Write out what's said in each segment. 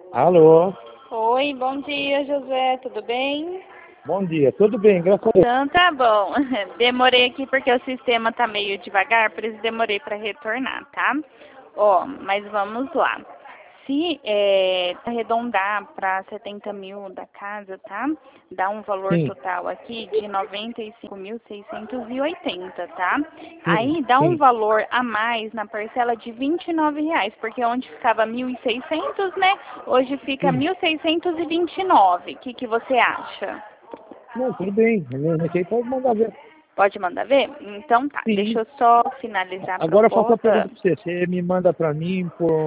Alô, Oi, bom dia, José, tudo bem? bom dia. Tudo bem, graças a Deus. Então tá bom. Demorei aqui porque o sistema tá meio devagar, por isso demorei para retornar, tá? Ó, mas vamos lá. Se arredondar para 70 mil da casa, tá? Dá um valor Sim, total aqui de 95.680, tá? sim, Aí dá um sim. valor a mais na parcela de R$ 29, porque onde ficava 1.600, né? Hoje fica Sim. 1.629. O que você acha? Não, tudo bem. Nesse aí pode mandar ver. Pode mandar ver? Então tá, Sim. deixa eu só finalizar a Agora eu faço uma proposta. pergunta para você. Você me manda para mim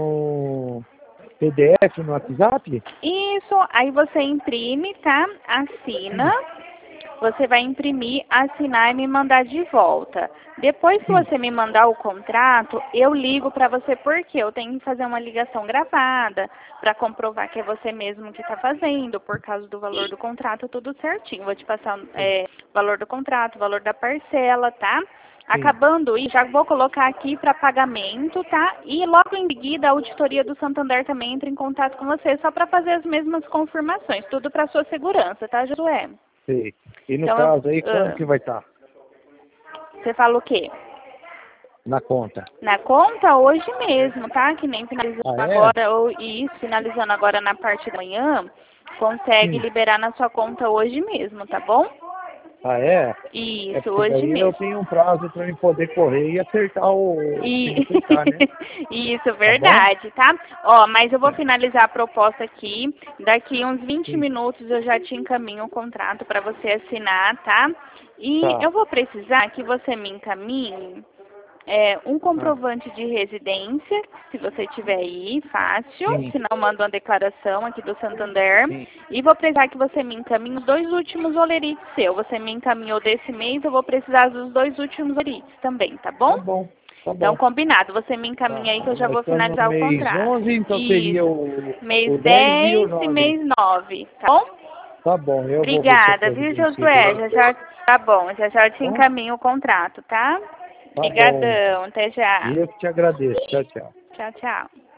por PDF no WhatsApp? Isso, aí você imprime, tá? Assina. Sim, Você vai imprimir, assinar e me mandar de volta. Depois que sim, você me mandar o contrato, eu ligo para você porque eu tenho que fazer uma ligação gravada para comprovar que é você mesmo que está fazendo, por causa do valor do contrato, tudo certinho. Vou te passar o sim, valor do contrato, valor da parcela, tá? sim. Acabando e já vou colocar aqui para pagamento, tá? E logo em seguida a auditoria do Santander também entra em contato com você, só para fazer as mesmas confirmações, tudo para sua segurança, tá, Josué? Sei. E no Então, caso aí, quando que vai estar você fala o quê? na conta? Na conta hoje mesmo, tá? Que nem finalizando Ah, é? agora, ou isso, finalizando agora na parte da manhã, consegue Sim. liberar na sua conta hoje mesmo, tá bom? Ah, é? É Isso, porque hoje daí eu mesmo. tenho um prazo para eu poder correr e acertar o que E necessitar, né? isso, Tá bom? verdade, tá? Ó, mas eu vou finalizar a proposta aqui. Daqui uns 20 Sim. minutos eu já te encaminho o contrato para você assinar, tá? E Tá. eu vou precisar que você me encaminhe um Ah, comprovante de residência, se você tiver aí, fácil. sim, Se não, manda uma declaração aqui do Santander. sim. E vou precisar que você me encaminhe os dois últimos olerites seu. Você me encaminhou desse mês, eu vou precisar dos dois últimos olerites também, tá bom? Tá bom, tá Então, bom. combinado. Você me Tá. encaminha aí que eu já Nós vou estamos no finalizar o mês contrato. 11, então seria Isso. o Mês 10 e o 10 e 9. mês 9, tá bom? Tá bom, eu vou ver se eu Obrigada, viu, providencio Josué? agora. Já já, tá bom, já já eu te Bom, encaminho o contrato, tá? tá bom. Obrigadão, até já. E eu que te agradeço. Tchau, tchau. Tchau, tchau.